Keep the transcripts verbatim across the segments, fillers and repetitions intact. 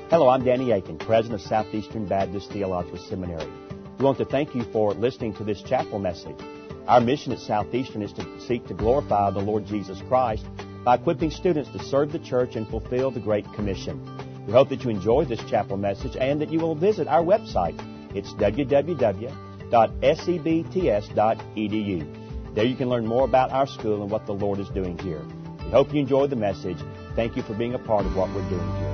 Hello, I'm Danny Aiken, President of Southeastern Baptist Theological Seminary. We want to thank you for listening to this chapel message. Our mission at Southeastern is to seek to glorify the Lord Jesus Christ by equipping students to serve the church and fulfill the Great Commission. We hope that you enjoy this chapel message and that you will visit our website. It's w w w dot s e b t s dot e d u. There you can learn more about our school and what the Lord is doing here. We hope you enjoy the message. Thank you for being a part of what we're doing here.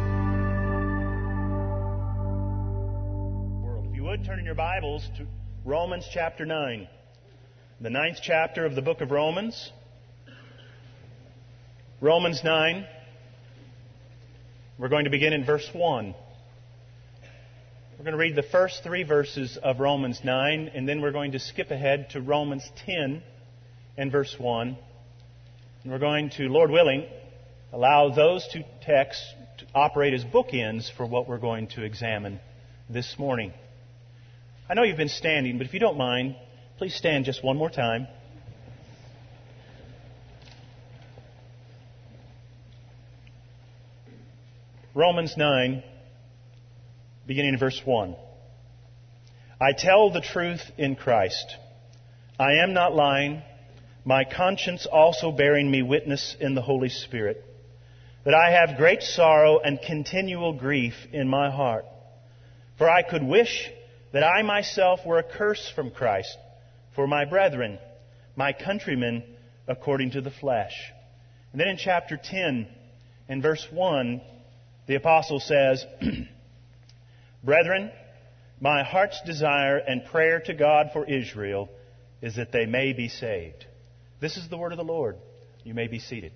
If you would, turn in your Bibles to Romans chapter nine, the ninth chapter of the book of Romans. Romans nine. We're going to begin in verse one. We're going to read the first three verses of Romans nine, and then we're going to skip ahead to Romans ten and verse one. And we're going to, Lord willing, allow those two texts to operate as bookends for what we're going to examine this morning. I know you've been standing, but if you don't mind, please stand just one more time. Romans nine, beginning in verse one. I tell the truth in Christ. I am not lying, my conscience also bearing me witness in the Holy Spirit, that I have great sorrow and continual grief in my heart. For I could wish that I myself were accursed from Christ for my brethren, my countrymen, according to the flesh. And then in chapter ten and verse one, the apostle says, Brethren, my heart's desire and prayer to God for Israel is that they may be saved. This is the word of the Lord. You may be seated.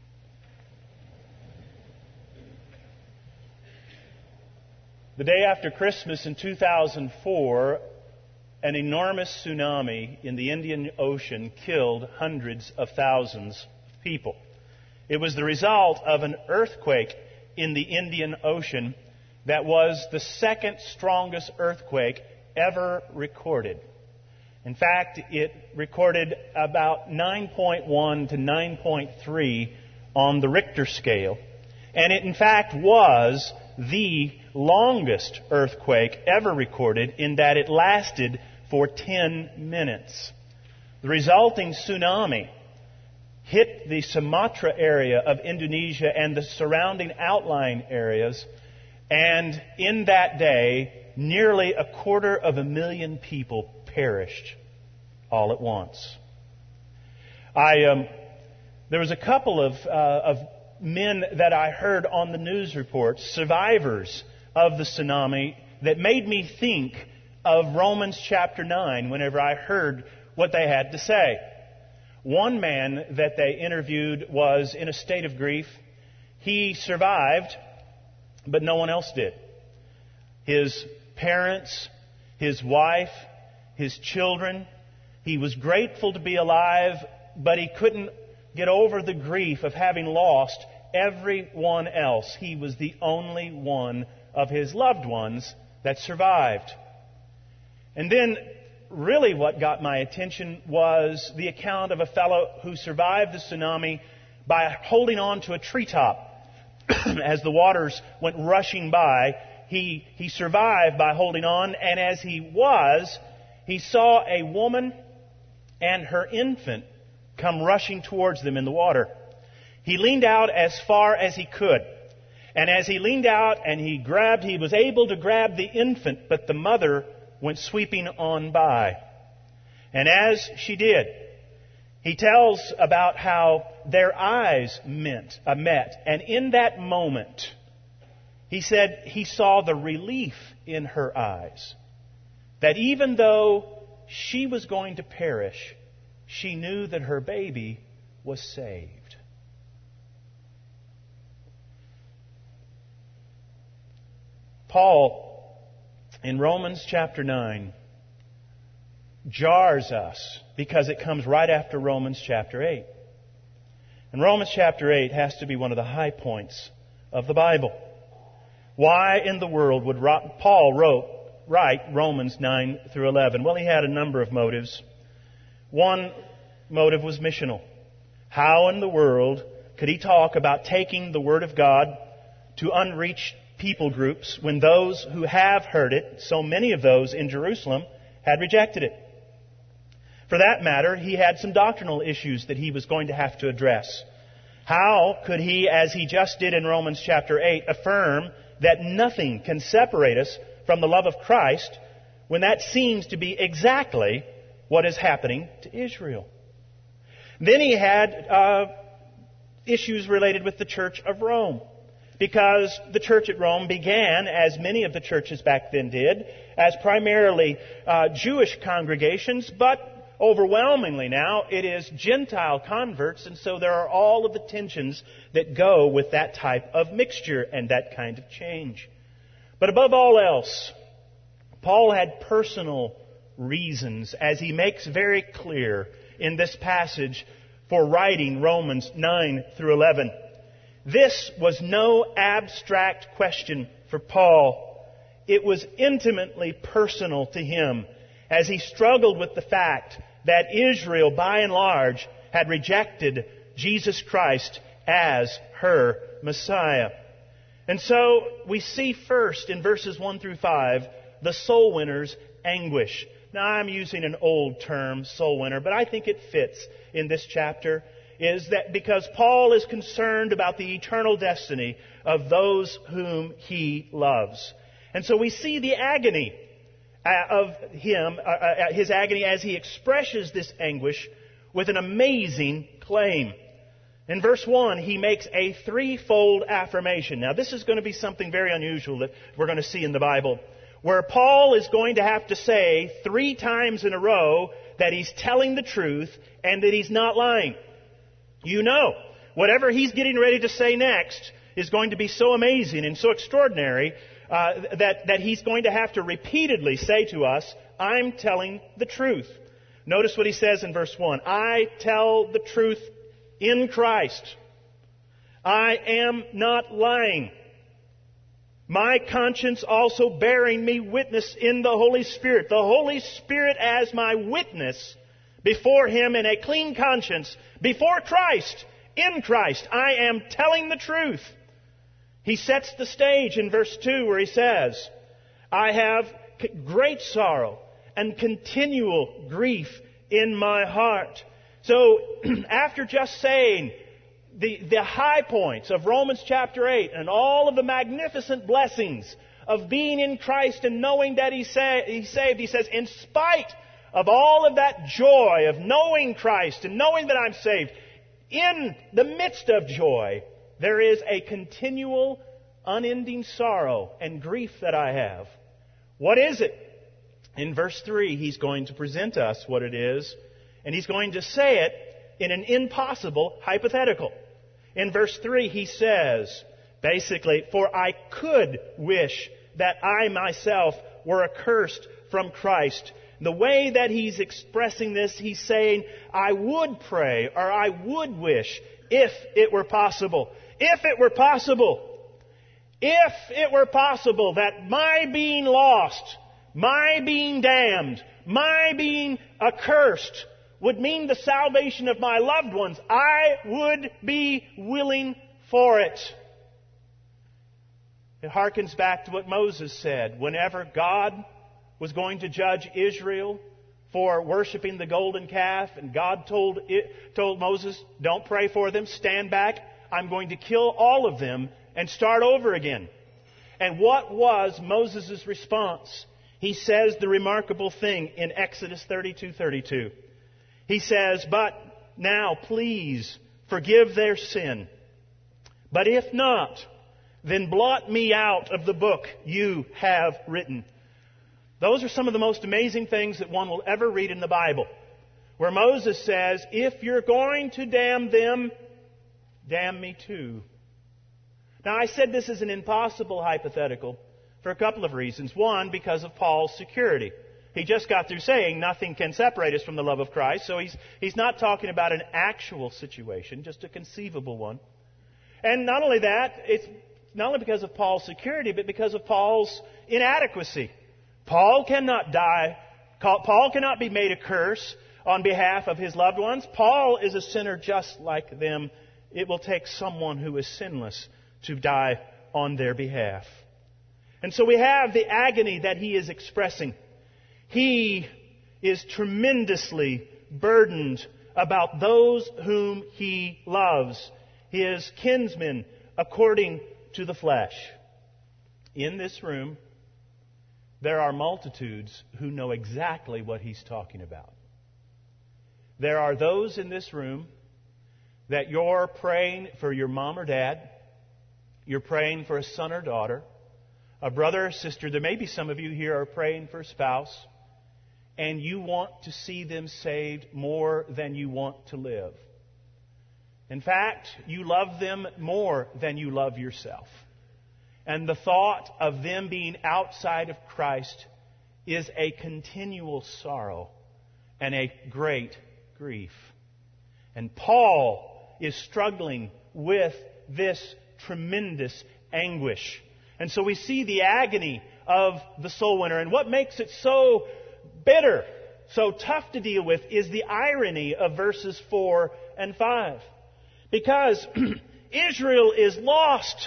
The day after Christmas in two thousand four, an enormous tsunami in the Indian Ocean killed hundreds of thousands of people. It was the result of an earthquake in the Indian Ocean that was the second strongest earthquake ever recorded. In fact, it recorded about nine point one to nine point three on the Richter scale. And it, in fact, was the longest earthquake ever recorded in that it lasted for ten minutes. The resulting tsunami hit the Sumatra area of Indonesia and the surrounding outlying areas, and in that day, nearly a quarter of a million people perished all at once. I um, there was a couple of uh, of men that I heard on the news reports, survivors of the tsunami, that made me think of Romans chapter nine whenever I heard what they had to say. One man that they interviewed was in a state of grief. He survived, but no one else did. His parents, his wife, his children. He was grateful to be alive, but he couldn't get over the grief of having lost everyone else. He was the only one of his loved ones that survived. And then, really what got my attention was the account of a fellow who survived the tsunami by holding on to a treetop. As the waters went rushing by, he, he survived by holding on, and as he was, he saw a woman and her infant come rushing towards them in the water. He leaned out as far as he could. And as he leaned out and he grabbed, he was able to grab the infant, but the mother went sweeping on by. And as she did, he tells about how their eyes met, uh, met. And in that moment, he said he saw the relief in her eyes. That even though she was going to perish, she knew that her baby was saved. Paul, in Romans chapter nine, jars us because it comes right after Romans chapter eight. And Romans chapter eight has to be one of the high points of the Bible. Why in the world would Paul wrote, write Romans nine through eleven? Well, he had a number of motives. One motive was missional. How in the world could he talk about taking the Word of God to unreached people groups when those who have heard it, so many of those in Jerusalem, had rejected it. For that matter, he had some doctrinal issues that he was going to have to address. How could he, as he just did in Romans chapter eight, affirm that nothing can separate us from the love of Christ when that seems to be exactly what is happening to Israel? Then he had uh, issues related with the Church of Rome, because the church at Rome began, as many of the churches back then did, as primarily uh, Jewish congregations, but overwhelmingly now it is Gentile converts, and so there are all of the tensions that go with that type of mixture and that kind of change. But above all else, Paul had personal reasons, as he makes very clear in this passage, for writing Romans nine through eleven. This was no abstract question for Paul. It was intimately personal to him, as he struggled with the fact that Israel, by and large, had rejected Jesus Christ as her Messiah. And so we see first in verses one through five the soul winner's anguish. Now, I'm using an old term, soul winner, but I think it fits in this chapter, is that because Paul is concerned about the eternal destiny of those whom he loves. And so we see the agony of him, uh, his agony as he expresses this anguish with an amazing claim. In verse one, he makes a threefold affirmation. Now, this is going to be something very unusual that we're going to see in the Bible, where Paul is going to have to say three times in a row that he's telling the truth and that he's not lying. You know, whatever he's getting ready to say next is going to be so amazing and so extraordinary uh, that, that he's going to have to repeatedly say to us, I'm telling the truth. Notice what he says in verse one. I tell the truth in Christ. I am not lying. My conscience also bearing me witness in the Holy Spirit. The Holy Spirit as my witness before Him in a clean conscience, before Christ, in Christ. I am telling the truth. He sets the stage in verse two where he says, I have great sorrow and continual grief in my heart. So, after just saying the, the high points of Romans chapter eight and all of the magnificent blessings of being in Christ and knowing that He's sa- He's saved, he says, in spite of all of that joy of knowing Christ and knowing that I'm saved, in the midst of joy, there is a continual, unending sorrow and grief that I have. What is it? In verse three, he's going to present us what it is, and he's going to say it in an impossible hypothetical. In verse three, he says, basically, for I could wish that I myself were accursed from Christ. The way that he's expressing this, he's saying, I would pray, or I would wish, if it were possible. If it were possible. If it were possible that my being lost, my being damned, my being accursed would mean the salvation of my loved ones, I would be willing for it. It harkens back to what Moses said. Whenever God was going to judge Israel for worshiping the golden calf, and God told it, told Moses, don't pray for them, stand back, I'm going to kill all of them and start over again. And what was Moses' response? He says the remarkable thing in Exodus thirty-two thirty-two. He says, but now please forgive their sin. But if not, then blot me out of the book you have written. Those are some of the most amazing things that one will ever read in the Bible, where Moses says, if you're going to damn them, damn me too. Now, I said this is an impossible hypothetical for a couple of reasons. One, because of Paul's security. He just got through saying nothing can separate us from the love of Christ, so he's, he's not talking about an actual situation, just a conceivable one. And not only that, it's not only because of Paul's security, but because of Paul's inadequacy. Paul cannot die. Paul cannot be made a curse on behalf of his loved ones. Paul is a sinner just like them. It will take someone who is sinless to die on their behalf. And so we have the agony that he is expressing. He is tremendously burdened about those whom he loves, his kinsmen according to the flesh. In this room, there are multitudes who know exactly what he's talking about. There are those in this room that you're praying for your mom or dad. You're praying for a son or daughter, a brother or sister. There may be some of you here are praying for a spouse, and you want to see them saved more than you want to live. In fact, you love them more than you love yourself. And the thought of them being outside of Christ is a continual sorrow and a great grief. And Paul is struggling with this tremendous anguish. And so we see the agony of the soul winner. And what makes it so bitter, so tough to deal with, is the irony of verses four and five. Because Israel is lost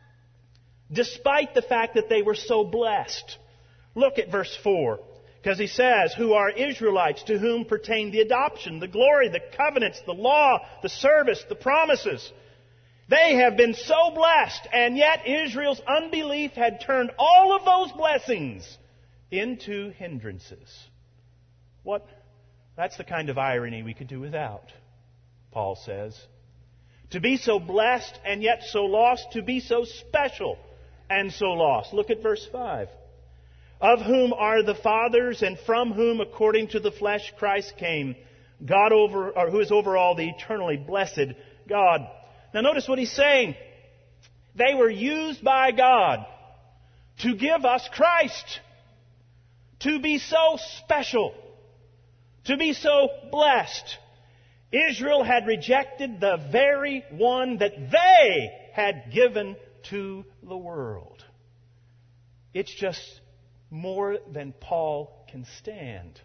despite the fact that they were so blessed. Look at verse four. Because he says, who are Israelites, to whom pertain the adoption, the glory, the covenants, the law, the service, the promises. They have been so blessed, and yet Israel's unbelief had turned all of those blessings into hindrances. What? That's the kind of irony we could do without, Paul says. To be so blessed and yet so lost, to be so special and so lost. Look at verse five. Of whom are the fathers, and from whom, according to the flesh, Christ came, God over, or who is over all, the eternally blessed God. Now notice what he's saying. They were used by God to give us Christ, to be so special, to be so blessed. Israel had rejected the very one that they had given to the world. It's just more than Paul can stand.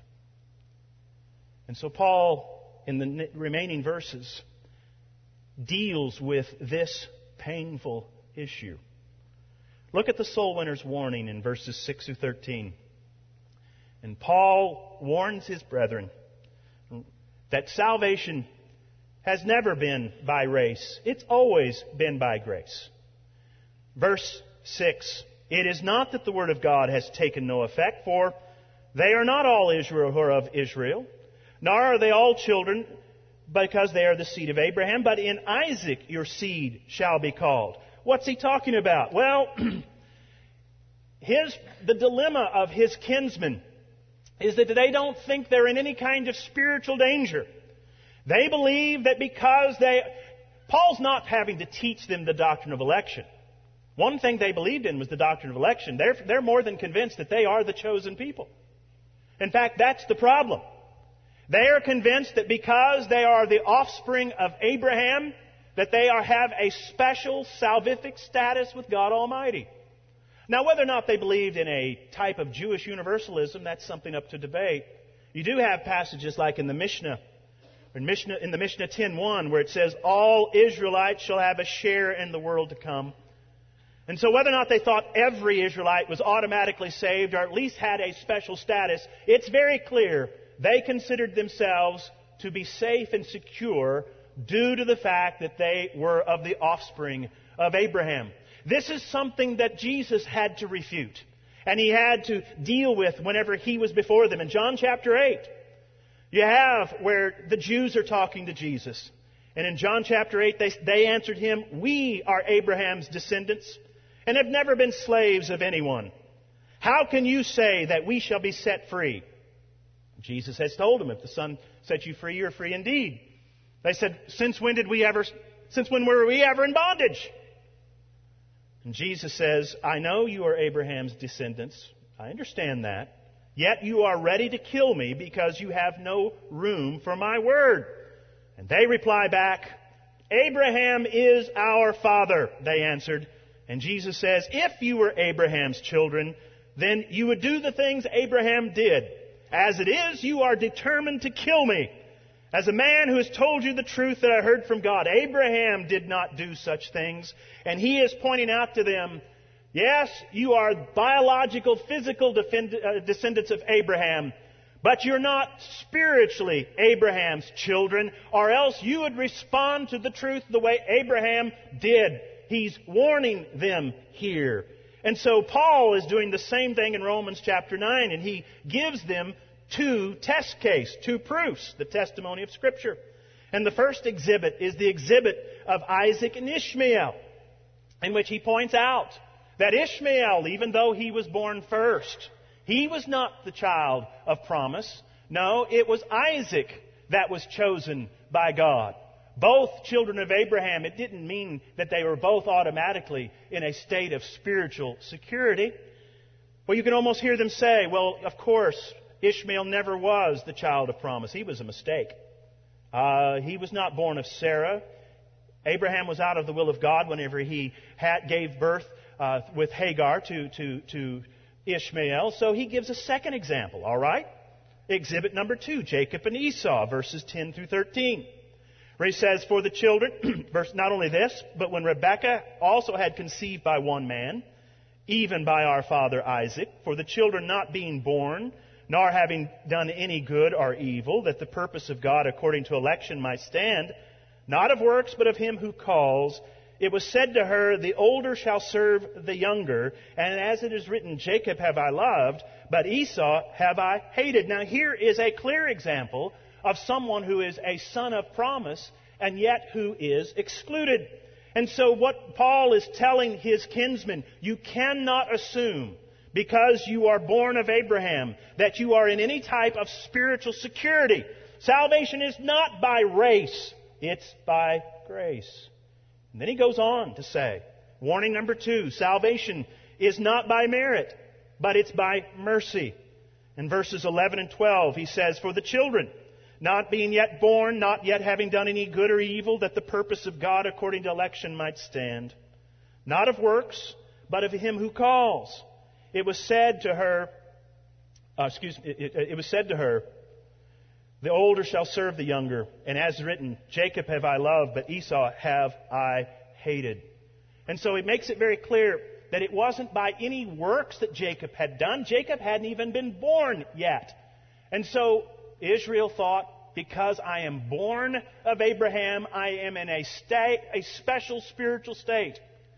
And so Paul, in the remaining verses, deals with this painful issue. Look at the soul winner's warning in verses six through thirteen. And Paul warns his brethren that salvation has never been by race. It's always been by grace. Verse six. It is not that the word of God has taken no effect, for they are not all Israel who are of Israel, nor are they all children because they are the seed of Abraham, but in Isaac your seed shall be called. What's he talking about? Well, his the dilemma of his kinsmen is that they don't think they're in any kind of spiritual danger. They believe that because they... Paul's not having to teach them the doctrine of election. One thing they believed in was the doctrine of election. They're, they're more than convinced that they are the chosen people. In fact, that's the problem. They are convinced that because they are the offspring of Abraham, that they are, have a special salvific status with God Almighty. Now, whether or not they believed in a type of Jewish universalism, that's something up to debate. You do have passages like in the Mishnah, in, Mishnah, in the Mishnah ten one, where it says, all Israelites shall have a share in the world to come. And so whether or not they thought every Israelite was automatically saved, or at least had a special status, it's very clear they considered themselves to be safe and secure due to the fact that they were of the offspring of Abraham. This is something that Jesus had to refute, and he had to deal with whenever he was before them. In John chapter eight, you have where the Jews are talking to Jesus. And in John chapter eight, they, they answered him, we are Abraham's descendants and have never been slaves of anyone. How can you say that we shall be set free? Jesus has told them, if the Son sets you free, you're free indeed. They said, since when did we ever, since when were we ever in bondage? And Jesus says, I know you are Abraham's descendants. I understand that. Yet you are ready to kill me because you have no room for my word. And they reply back, Abraham is our father, they answered. And Jesus says, if you were Abraham's children, then you would do the things Abraham did. As it is, you are determined to kill me, as a man who has told you the truth that I heard from God. Abraham did not do such things. And he is pointing out to them, Yes, you are biological, physical defend- uh, descendants of Abraham, but you're not spiritually Abraham's children, or else you would respond to the truth the way Abraham did. He's warning them here. And so Paul is doing the same thing in Romans chapter nine, and he gives them two test cases, two proofs, the testimony of Scripture. And the first exhibit is the exhibit of Isaac and Ishmael, in which he points out that Ishmael, even though he was born first, he was not the child of promise. No, it was Isaac that was chosen by God. Both children of Abraham, it didn't mean that they were both automatically in a state of spiritual security. Well, you can almost hear them say, well, of course, Ishmael never was the child of promise. He was a mistake. Uh, he was not born of Sarah. Abraham was out of the will of God whenever he had, gave birth uh, with Hagar to, to, to Ishmael. So he gives a second example, all right? Exhibit number two, Jacob and Esau, verses ten through thirteen. Where he says, for the children, verse, not only this, but when Rebekah also had conceived by one man, even by our father Isaac, for the children not being born, nor having done any good or evil, that the purpose of God according to election might stand, not of works, but of him who calls, it was said to her, the older shall serve the younger, and as it is written, Jacob have I loved, but Esau have I hated. Now here is a clear example of someone who is a son of promise, and yet who is excluded. And so what Paul is telling his kinsmen, you cannot assume, because you are born of Abraham, that you are in any type of spiritual security. Salvation is not by race, it's by grace. And then he goes on to say, warning number two, salvation is not by merit, but it's by mercy. In verses eleven and twelve, he says, for the children, not being yet born, not yet having done any good or evil, that the purpose of God according to election might stand. Not of works, but of him who calls. It was said to her, uh, excuse me, it, it, it was said to her, the older shall serve the younger, and as written, Jacob have I loved, but Esau have I hated. And so it makes it very clear that it wasn't by any works that Jacob had done. Jacob hadn't even been born yet. And so Israel thought, because I am born of Abraham, I am in a state, a special spiritual state.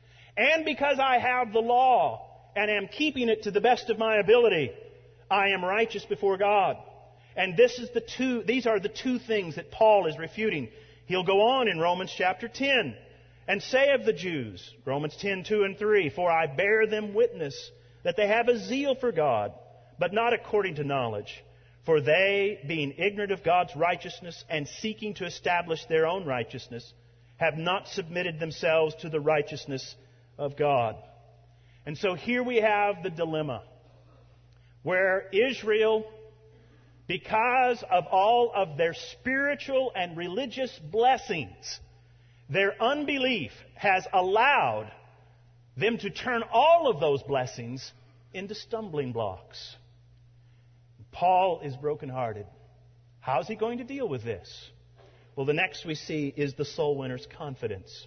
And because I have the law and am keeping it to the best of my ability, I am righteous before God. And this is the two, these are the two things that Paul is refuting. He'll go on in Romans chapter ten and say of the Jews, Romans ten, two and three, for I bear them witness that they have a zeal for God, but not according to knowledge. For they, being ignorant of God's righteousness and seeking to establish their own righteousness, have not submitted themselves to the righteousness of God. And so here we have the dilemma where Israel, because of all of their spiritual and religious blessings, their unbelief has allowed them to turn all of those blessings into stumbling blocks. Paul is brokenhearted. How's he going to deal with this? Well, the next we see is the soul winner's confidence.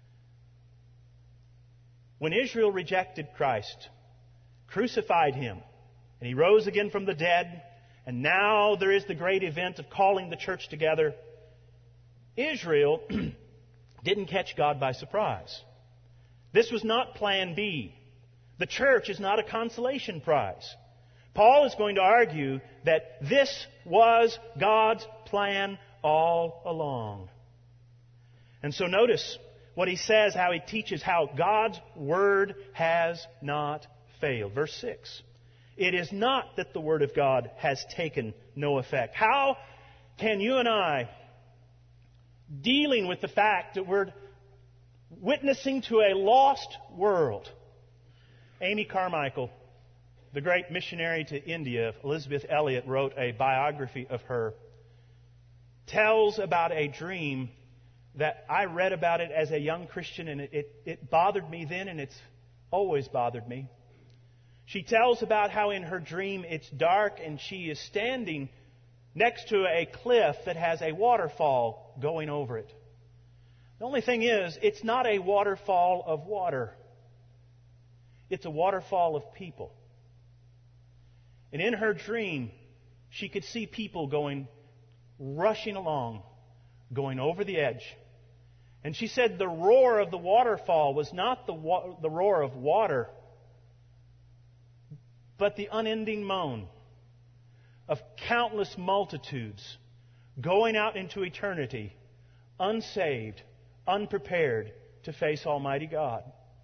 When Israel rejected Christ, crucified him, and he rose again from the dead, and now there is the great event of calling the church together, Israel didn't catch God by surprise. This was not plan B. The church is not a consolation prize. Paul is going to argue that this was God's plan all along. And so notice what he says, how he teaches how God's word has not failed. Verse six. It is not that the word of God has taken no effect. How can you and I, dealing with the fact that we're witnessing to a lost world? Amy Carmichael, the great missionary to India, Elizabeth Elliot, wrote a biography of her, tells about a dream that I read about it as a young Christian, and it, it, it bothered me then, and it's always bothered me. She tells about how in her dream it's dark and she is standing next to a cliff that has a waterfall going over it. The only thing is, it's not a waterfall of water. It's a waterfall of people. And in her dream, she could see people going, rushing along, going over the edge. And she said the roar of the waterfall was not the, wa- the roar of water, but the unending moan of countless multitudes going out into eternity, unsaved, unprepared to face Almighty God.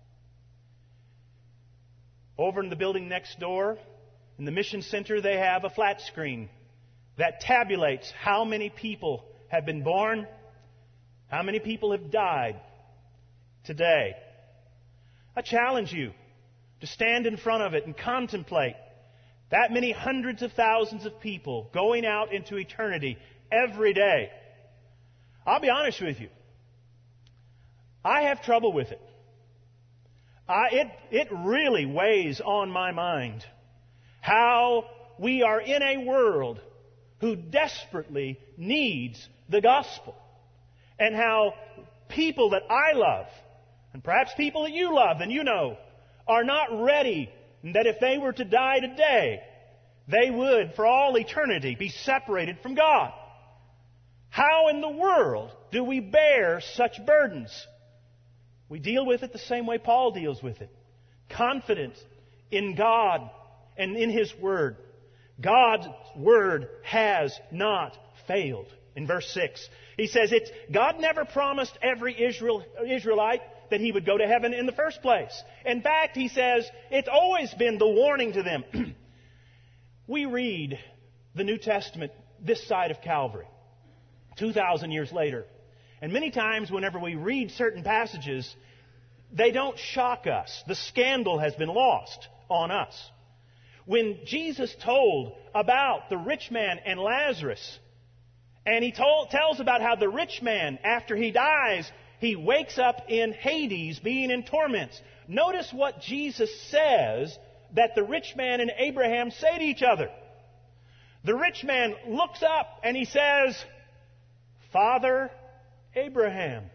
Over in the building next door, in the mission center, they have a flat screen that tabulates how many people have been born, how many people have died today. I challenge you to stand in front of it and contemplate that many hundreds of thousands of people going out into eternity every day. I'll be honest with you. I have trouble with it. I, it, it really weighs on my mind how we are in a world who desperately needs the gospel, and how people that I love, and perhaps people that you love and you know, are not ready, and that if they were to die today, they would, for all eternity, be separated from God. How in the world do we bear such burdens? We deal with it the same way Paul deals with it. Confidence in God and in His Word. God's Word has not failed. In verse six, he says, it's, God never promised every Israel, Israelite that he would go to heaven in the first place. In fact, he says, it's always been the warning to them. We read the New Testament this side of Calvary, two thousand years later. And many times whenever we read certain passages, they don't shock us. The scandal has been lost on us. When Jesus told about the rich man and Lazarus, and he told, tells about how the rich man, after he dies, he wakes up in Hades, being in torments. Notice what Jesus says that the rich man and Abraham say to each other. The rich man looks up and he says, Father Abraham.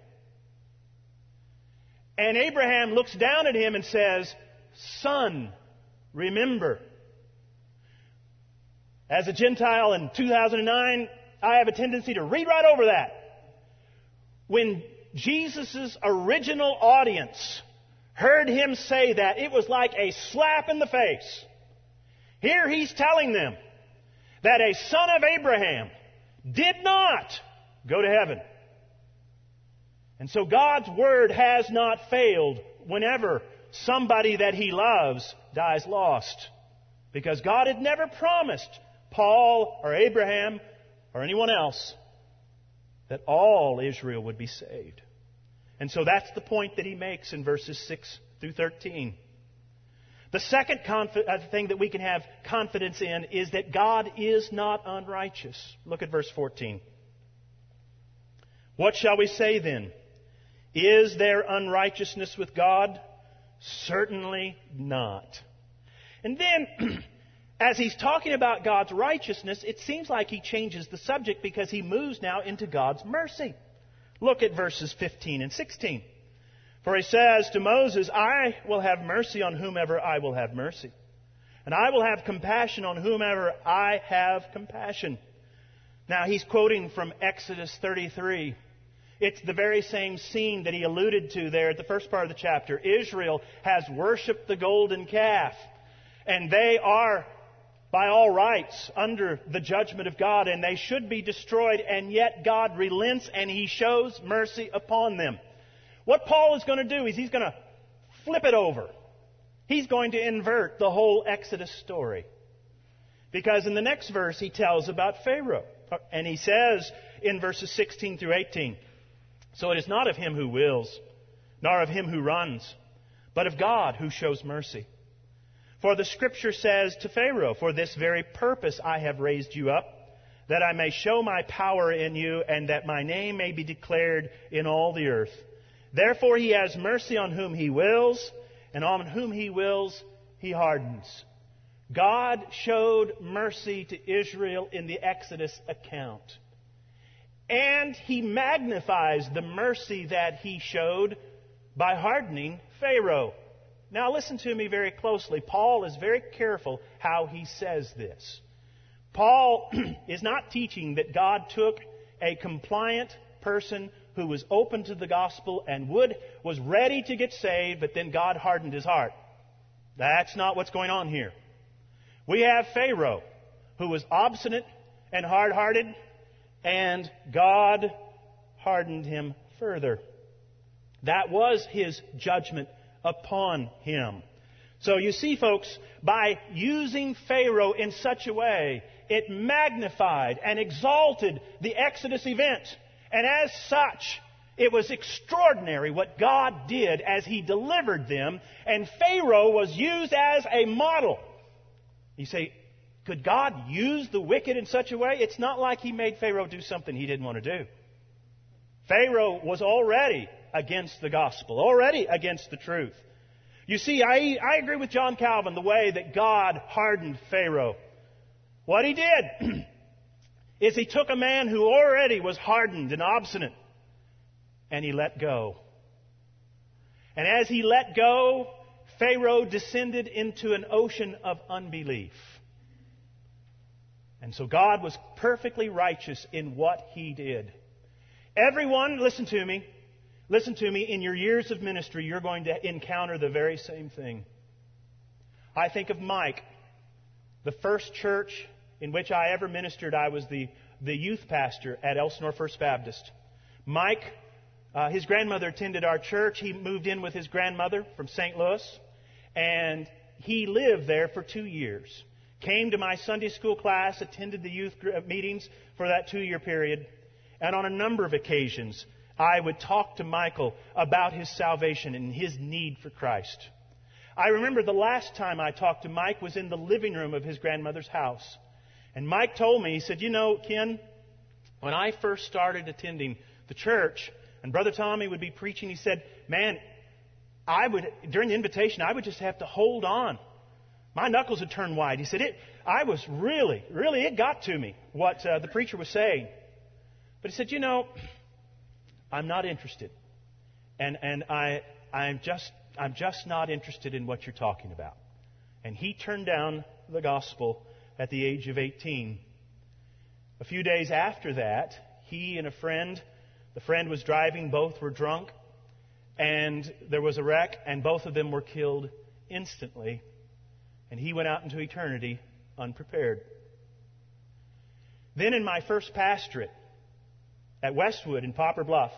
And Abraham looks down at him and says, Son, remember. As a Gentile in two thousand nine, I have a tendency to read right over that. When Jesus' original audience heard him say that, it was like a slap in the face. Here he's telling them that a son of Abraham did not go to heaven. And so God's Word has not failed whenever somebody that He loves dies lost. Because God had never promised Paul or Abraham or anyone else that all Israel would be saved. And so that's the point that he makes in verses six through thirteen. The second conf- uh, thing that we can have confidence in is that God is not unrighteous. Look at verse fourteen. What shall we say then? Is there unrighteousness with God? Certainly not. And then, as he's talking about God's righteousness, it seems like he changes the subject because he moves now into God's mercy. Look at verses fifteen and sixteen. For he says to Moses, I will have mercy on whomever I will have mercy, and I will have compassion on whomever I have compassion. Now he's quoting from Exodus thirty-three. It's the very same scene that he alluded to there at the first part of the chapter. Israel has worshipped the golden calf, and they are, by all rights, under the judgment of God, and they should be destroyed, and yet God relents and He shows mercy upon them. What Paul is going to do is he's going to flip it over. He's going to invert the whole Exodus story. Because in the next verse he tells about Pharaoh. And he says in verses sixteen through eighteen, so it is not of him who wills, nor of him who runs, but of God who shows mercy. For the Scripture says to Pharaoh, for this very purpose I have raised you up, that I may show my power in you, and that my name may be declared in all the earth. Therefore he has mercy on whom he wills, and on whom he wills he hardens. God showed mercy to Israel in the Exodus account. And He magnifies the mercy that He showed by hardening Pharaoh. Now listen to me very closely. Paul is very careful how he says this. Paul is not teaching that God took a compliant person who was open to the gospel and would was ready to get saved, but then God hardened his heart. That's not what's going on here. We have Pharaoh, who was obstinate and hard-hearted, and God hardened him further. That was his judgment upon him. So you see, folks, by using Pharaoh in such a way, it magnified and exalted the Exodus event. And as such, it was extraordinary what God did as He delivered them. And Pharaoh was used as a model. You say, could God use the wicked in such a way? It's not like He made Pharaoh do something he didn't want to do. Pharaoh was already against the gospel, already against the truth. You see, I, I agree with John Calvin the way that God hardened Pharaoh. What He did is He took a man who already was hardened and obstinate, and He let go. And as He let go, Pharaoh descended into an ocean of unbelief. And so God was perfectly righteous in what He did. Everyone, listen to me, listen to me, in your years of ministry, you're going to encounter the very same thing. I think of Mike. The first church in which I ever ministered, I was the, the youth pastor at Elsinore First Baptist. Mike, uh, his grandmother attended our church. He moved in with his grandmother from Saint Louis, and he lived there for two years. Came to my Sunday school class, attended the youth meetings for that two-year period, and on a number of occasions, I would talk to Michael about his salvation and his need for Christ. I remember the last time I talked to Mike was in the living room of his grandmother's house. And Mike told me, he said, you know, Ken, when I first started attending the church, and Brother Tommy would be preaching, he said, man, I would, during the invitation, I would just have to hold on. My knuckles would turn white. He said, it, I was really, really, it got to me, what uh, the preacher was saying. But he said, you know, I'm not interested. And, and I, I'm just, I'm just not interested in what you're talking about. And he turned down the gospel at the age of eighteen. A few days after that, he and a friend, the friend was driving, both were drunk, and there was a wreck, and both of them were killed instantly. And he went out into eternity unprepared. Then in my first pastorate at Westwood in Poplar Bluff,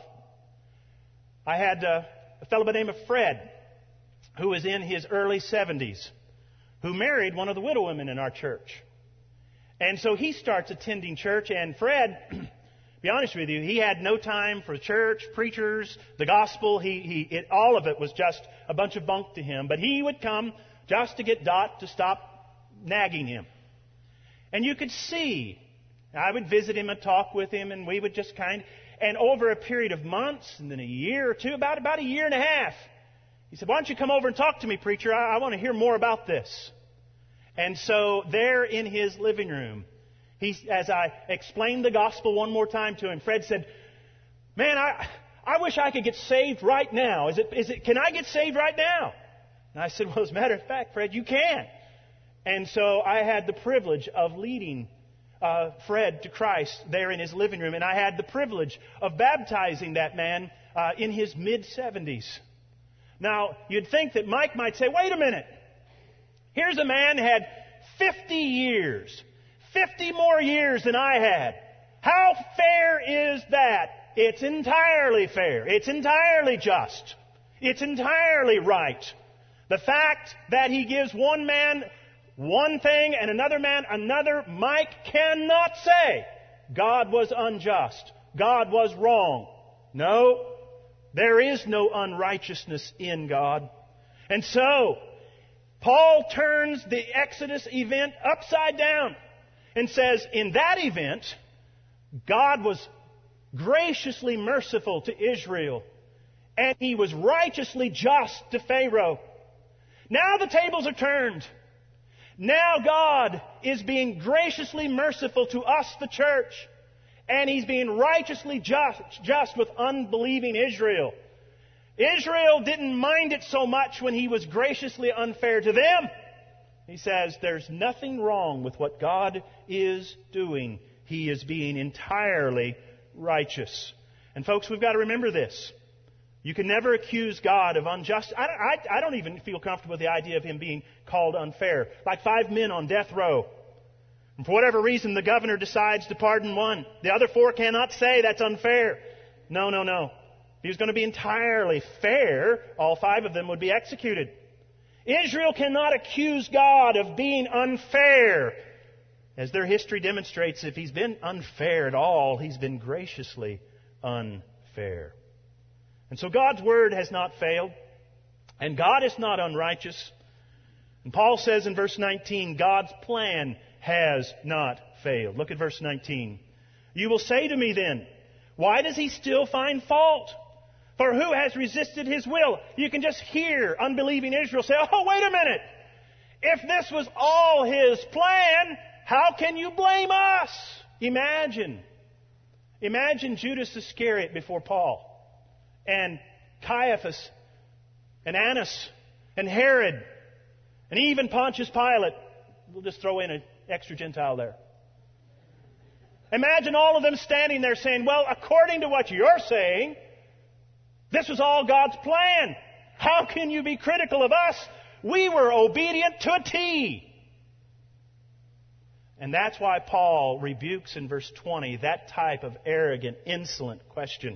I had uh, a fellow by the name of Fred, who was in his early seventies, who married one of the widow women in our church. And so he starts attending church, and Fred, to be honest with you, he had no time for church, preachers, the gospel. He, he, it, all of it was just a bunch of bunk to him. But he would come just to get Dot to stop nagging him. And you could see, I would visit him and talk with him, and we would just kind of, and over a period of months, and then a year or two, about, about a year and a half, he said, why don't you come over and talk to me, preacher? I, I want to hear more about this. And so there in his living room, he, as I explained the gospel one more time to him, Fred said, man, I, I wish I could get saved right now. Is it, is it, can I get saved right now? And I said, well, as a matter of fact, Fred, you can. And so I had the privilege of leading uh, Fred to Christ there in his living room. And I had the privilege of baptizing that man uh, in his mid-seventies. Now, you'd think that Mike might say, wait a minute. Here's a man who had fifty years, fifty more years than I had. How fair is that? It's entirely fair. It's entirely just. It's entirely right. The fact that he gives one man one thing and another man another, Mike cannot say God was unjust. God was wrong. No, there is no unrighteousness in God. And so, Paul turns the Exodus event upside down and says, in that event, God was graciously merciful to Israel, and He was righteously just to Pharaoh. Now the tables are turned. Now God is being graciously merciful to us, the church, and He's being righteously just, just with unbelieving Israel. Israel didn't mind it so much when he was graciously unfair to them. He says there's nothing wrong with what God is doing. He is being entirely righteous. And folks, we've got to remember this. You can never accuse God of unjust. I, I, I don't even feel comfortable with the idea of Him being called unfair. Like five men on death row. And for whatever reason, the governor decides to pardon one. The other four cannot say that's unfair. No, no, no. If He was going to be entirely fair, all five of them would be executed. Israel cannot accuse God of being unfair. As their history demonstrates, if He's been unfair at all, He's been graciously unfair. And so God's Word has not failed, and God is not unrighteous. And Paul says in verse nineteen, God's plan has not failed. Look at verse nineteen. You will say to me then, why does He still find fault? For who has resisted His will? You can just hear unbelieving Israel say, oh, wait a minute. If this was all His plan, how can you blame us? Imagine. Imagine Judas Iscariot before Paul. And Caiaphas, and Annas, and Herod, and even Pontius Pilate. We'll just throw in an extra Gentile there. Imagine all of them standing there saying, well, according to what you're saying, this was all God's plan. How can you be critical of us? We were obedient to a T. And that's why Paul rebukes in verse twenty that type of arrogant, insolent question.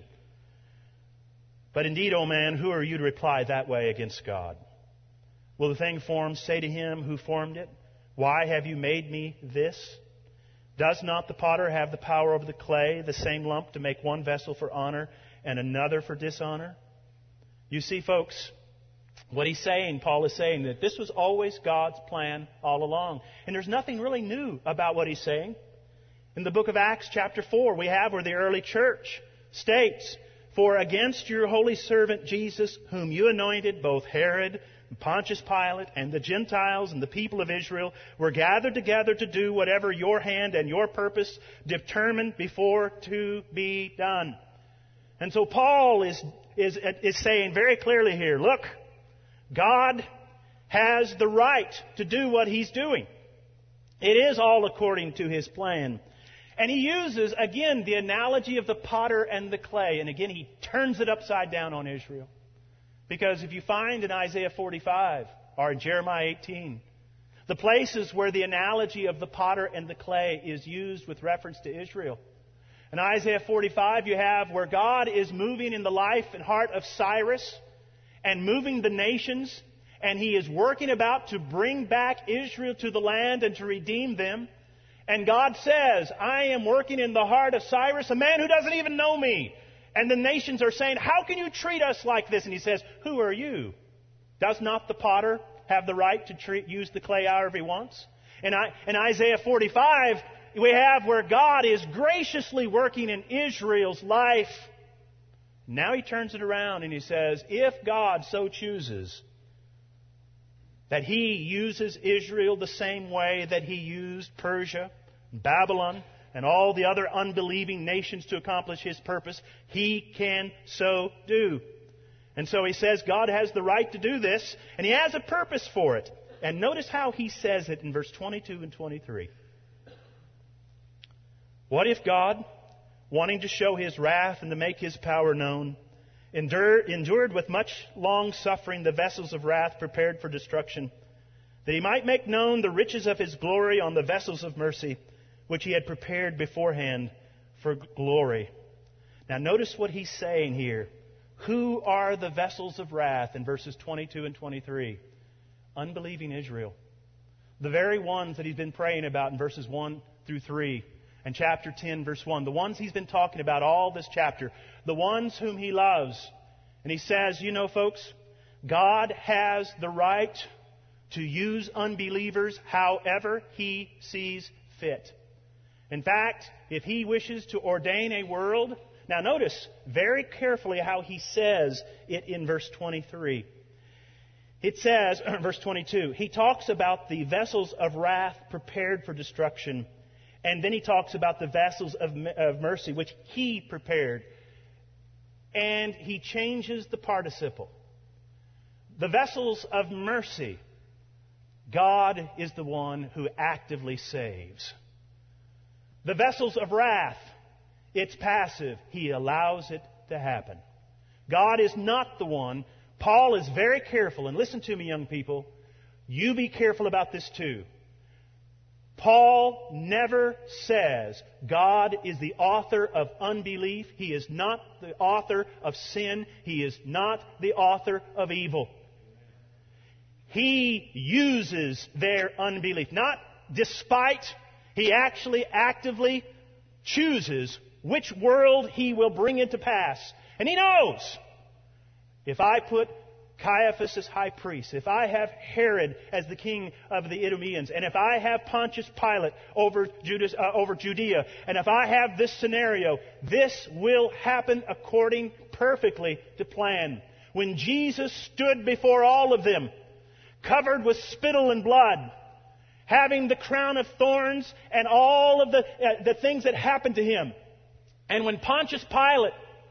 But indeed, O man, who are you to reply that way against God? Will the thing formed say to Him who formed it, why have you made me this? Does not the potter have the power over the clay, the same lump, to make one vessel for honor and another for dishonor? You see, folks, what he's saying, Paul is saying, that this was always God's plan all along. And there's nothing really new about what he's saying. In the book of Acts, chapter four, we have where the early church states, for against your holy servant Jesus, whom you anointed, both Herod and Pontius Pilate and the Gentiles and the people of Israel were gathered together to do whatever your hand and your purpose determined before to be done. And so Paul is, is, is saying very clearly here, look, God has the right to do what He's doing. It is all according to His plan. And he uses, again, the analogy of the potter and the clay. And again, he turns it upside down on Israel. Because if you find in Isaiah forty-five or in Jeremiah eighteen, the places where the analogy of the potter and the clay is used with reference to Israel. In Isaiah forty-five, you have where God is moving in the life and heart of Cyrus and moving the nations. And He is working about to bring back Israel to the land and to redeem them. And God says, I am working in the heart of Cyrus, a man who doesn't even know me. And the nations are saying, how can you treat us like this? And He says, who are you? Does not the potter have the right to treat, use the clay however he wants? In, in Isaiah forty-five, we have where God is graciously working in Israel's life. Now He turns it around and He says, if God so chooses that He uses Israel the same way that He used Persia, Babylon, and all the other unbelieving nations to accomplish His purpose, He can so do. And so He says God has the right to do this, and He has a purpose for it. And notice how He says it in verse twenty-two and twenty-three. What if God, wanting to show His wrath and to make His power known, Endured, endured with much long suffering the vessels of wrath prepared for destruction, that He might make known the riches of His glory on the vessels of mercy, which He had prepared beforehand for glory. Now notice what He's saying here. Who are the vessels of wrath in verses twenty-two and twenty-three? Unbelieving Israel. The very ones that He's been praying about in verses one through three. And chapter ten, verse one. The ones He's been talking about all this chapter. The ones whom He loves. And He says, you know, folks, God has the right to use unbelievers however He sees fit. In fact, if He wishes to ordain a world... Now notice very carefully how He says it in verse twenty-three. It says, verse twenty-two, He talks about the vessels of wrath prepared for destruction. And then He talks about the vessels of, of mercy, which He prepared. and he changes the participle. The vessels of mercy, God is the one who actively saves. The vessels of wrath, it's passive. He allows it to happen. God is not the one. Paul is very careful, and listen to me, young people. You be careful about this too. Paul never says God is the author of unbelief. He is not the author of sin. He is not the author of evil. He uses their unbelief. Not despite. He actually actively chooses which world he will bring into pass. And he knows, if I put Caiaphas as high priest, if I have Herod as the king of the Idumeans, and if I have Pontius Pilate over, Judas, uh, over Judea, and if I have this scenario, this will happen according perfectly to plan. When Jesus stood before all of them, covered with spittle and blood, having the crown of thorns and all of the, uh, the things that happened to him, and when Pontius Pilate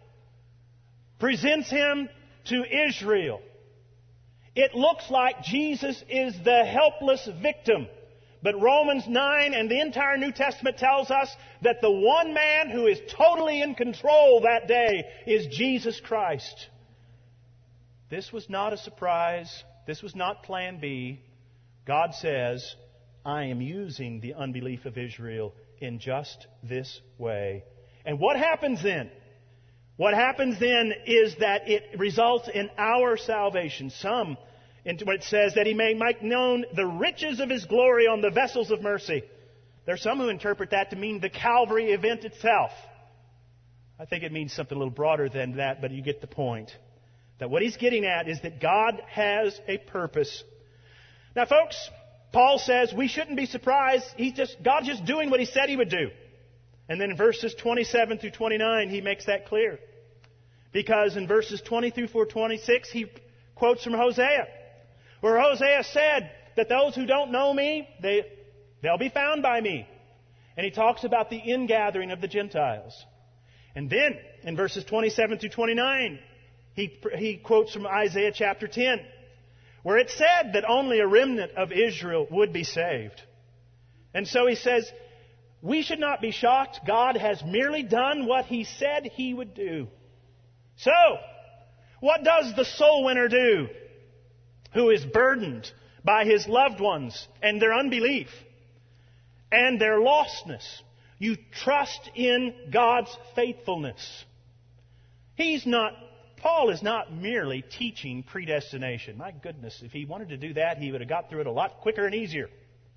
presents him to Israel, it looks like Jesus is the helpless victim. But Romans nine and the entire New Testament tells us that the one man who is totally in control that day is Jesus Christ. This was not a surprise. This was not plan B. God says, I am using the unbelief of Israel in just this way. And what happens then? What happens then is that it results in our salvation. Some, into what it says, that He may make known the riches of His glory on the vessels of mercy. There are some who interpret that to mean the Calvary event itself. I think it means something a little broader than that, but you get the point. That what he's getting at is that God has a purpose. Now, folks, Paul says we shouldn't be surprised. He's just, God's just doing what He said He would do. And then in verses twenty-seven through twenty-nine, he makes that clear. Because in verses twenty through twenty-six, he quotes from Hosea, where Hosea said that those who don't know me, they, they'll be found by me. And he talks about the ingathering of the Gentiles. And then in verses twenty-seven through twenty-nine, he, he quotes from Isaiah chapter ten, where it said that only a remnant of Israel would be saved. And so he says, we should not be shocked. God has merely done what He said He would do. So, what does the soul winner do who is burdened by his loved ones and their unbelief and their lostness? You trust in God's faithfulness. He's not, Paul is not merely teaching predestination. My goodness, if he wanted to do that, he would have got through it a lot quicker and easier.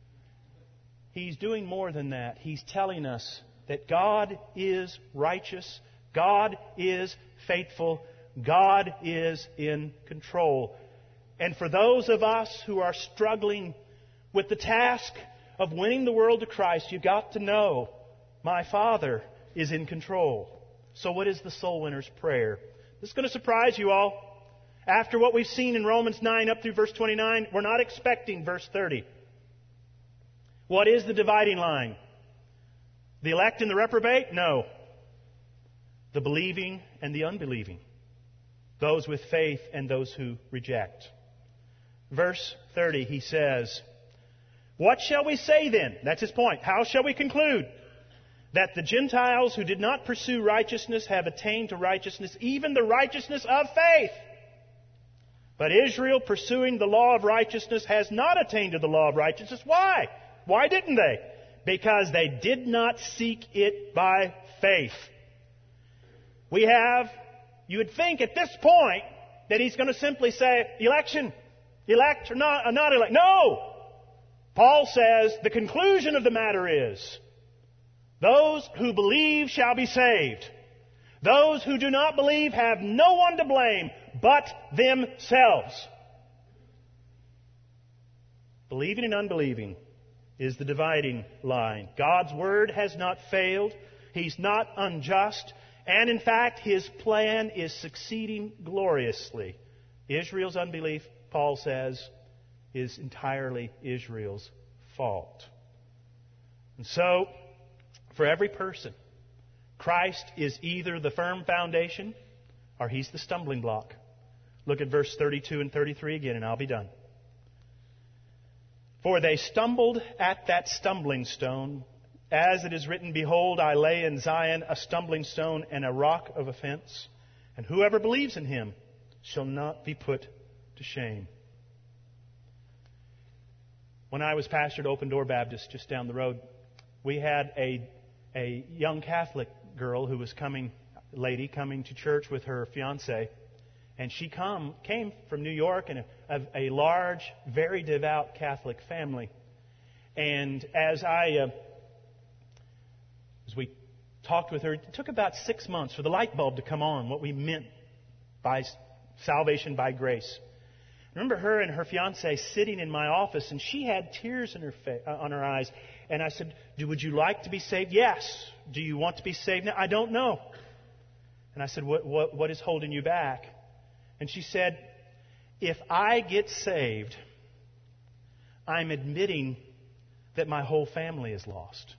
He's doing more than that. He's telling us that God is righteous. God is faithful. God is in control. And for those of us who are struggling with the task of winning the world to Christ, you've got to know, my Father is in control. So what is the soul winner's prayer? This is going to surprise you all. After what we've seen in Romans nine up through verse twenty-nine, we're not expecting verse thirty. What is the dividing line? The elect and the reprobate? No. The believing and the unbelieving. Those with faith and those who reject. Verse thirty, he says, what shall we say then? That's his point. How shall we conclude? That the Gentiles who did not pursue righteousness have attained to righteousness, even the righteousness of faith. But Israel, pursuing the law of righteousness, has not attained to the law of righteousness. Why? Why didn't they? Because they did not seek it by faith. We have, you would think at this point, that he's going to simply say, election, elect or not, or not elect. No! Paul says, the conclusion of the matter is, those who believe shall be saved. Those who do not believe have no one to blame but themselves. Believing and unbelieving is the dividing line. God's Word has not failed. He's not unjust. And in fact, His plan is succeeding gloriously. Israel's unbelief, Paul says, is entirely Israel's fault. And so, for every person, Christ is either the firm foundation or he's the stumbling block. Look at verse thirty-two and thirty-three again, and I'll be done. For they stumbled at that stumbling stone, as it is written, Behold, I lay in Zion a stumbling stone and a rock of offense, and whoever believes in him shall not be put to shame. When I was pastor at Open Door Baptist just down the road, we had a a young Catholic girl who was coming, lady coming to church with her fiancé, and she come came from New York and a, a large, very devout Catholic family. And as I uh, as we talked with her, it took about six months for the light bulb to come on, what we meant by salvation by grace. I remember her and her fiancé sitting in my office, and she had tears in her fa- uh, on her eyes. And I said, would you like to be saved? Yes. Do you want to be saved now? I don't know. And I said, what, what, what is holding you back? And she said, if I get saved, I'm admitting that my whole family is lost.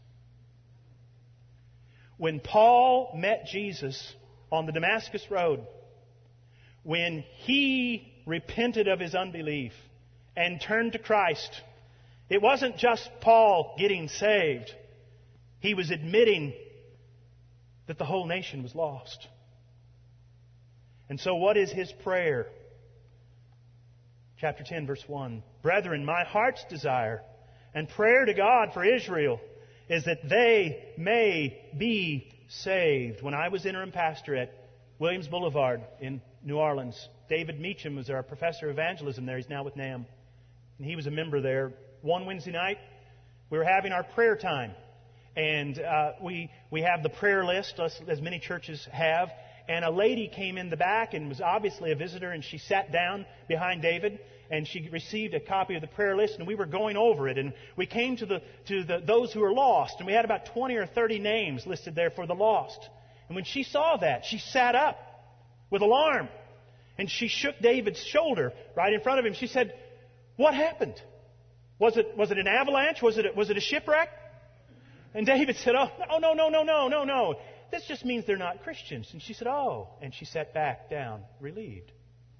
When Paul met Jesus on the Damascus Road, when he repented of his unbelief and turned to Christ, it wasn't just Paul getting saved. He was admitting that the whole nation was lost. And so what is his prayer? Chapter ten, verse one. Brethren, my heart's desire and prayer to God for Israel is that they may be saved. When I was interim pastor at Williams Boulevard in New Orleans, David Meacham was our professor of evangelism there. He's now with NAM. And he was a member there. One Wednesday night, we were having our prayer time. And uh, we we have the prayer list, as, as many churches have. And a lady came in the back and was obviously a visitor, and she sat down behind David, and she received a copy of the prayer list, and we were going over it. And we came to the to the those who are lost, and we had about twenty or thirty names listed there for the lost. And when she saw that, she sat up with alarm, and she shook David's shoulder right in front of him. She said, "What happened? Was it was it an avalanche? Was it a, was it a shipwreck?" And David said, "Oh, no, no, no, no, no, no. This just means they're not Christians." And she said, "Oh." And she sat back down, relieved.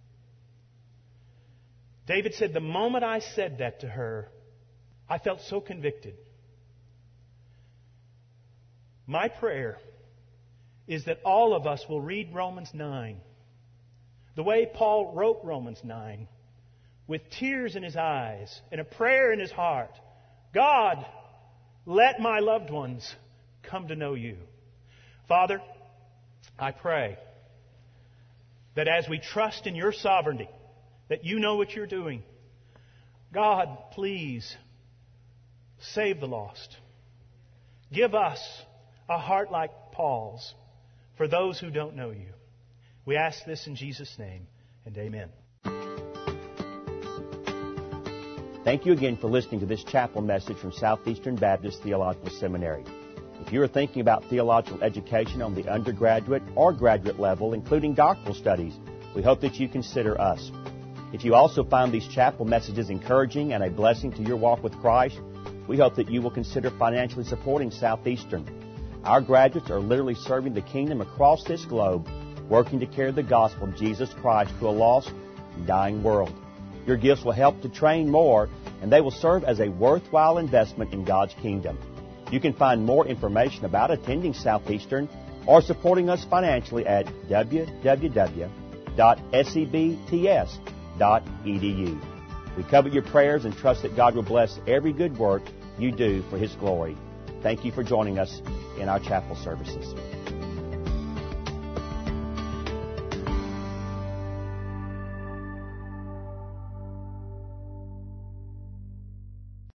David said, the moment I said that to her, I felt so convicted. My prayer is that all of us will read Romans nine the way Paul wrote Romans nine, with tears in his eyes and a prayer in his heart. God, let my loved ones come to know you. Father, I pray that as we trust in your sovereignty, that you know what you're doing, God, please save the lost. Give us a heart like Paul's for those who don't know you. We ask this in Jesus' name, and amen. Thank you again for listening to this chapel message from Southeastern Baptist Theological Seminary. If you are thinking about theological education on the undergraduate or graduate level, including doctoral studies, we hope that you consider us. If you also find these chapel messages encouraging and a blessing to your walk with Christ, we hope that you will consider financially supporting Southeastern. Our graduates are literally serving the kingdom across this globe, working to carry the gospel of Jesus Christ to a lost and dying world. Your gifts will help to train more, and they will serve as a worthwhile investment in God's kingdom. You can find more information about attending Southeastern or supporting us financially at w w w dot sebts dot e d u. We covet your prayers and trust that God will bless every good work you do for His glory. Thank you for joining us in our chapel services.